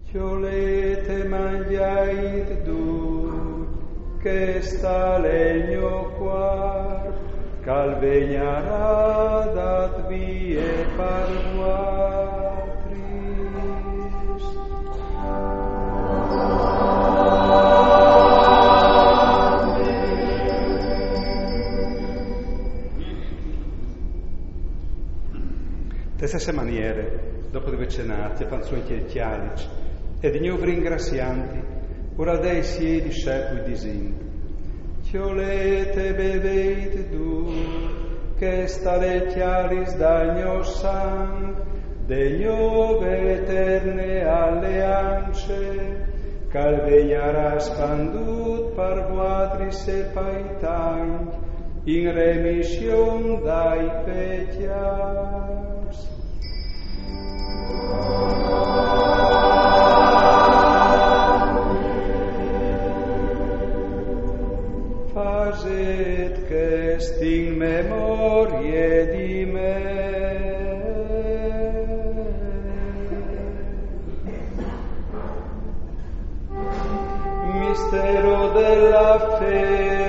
Fiolete mangiait dur, che sta legno quar, calvegnarà dat vie parvuatris. De stesse maniere, dopo di aver cenato, panzonti e chialici, e di nuovo ringrazianti, ora dei siedi discepoli dicendo: Fiolete beveit dur, che sta le chialis d'agno sang, de nuove eterne alleance, calvegnarà spandut parvuatris e paitanch, in remission dai pecchias. Facet ch'est in memorie di me. Mistero della fede.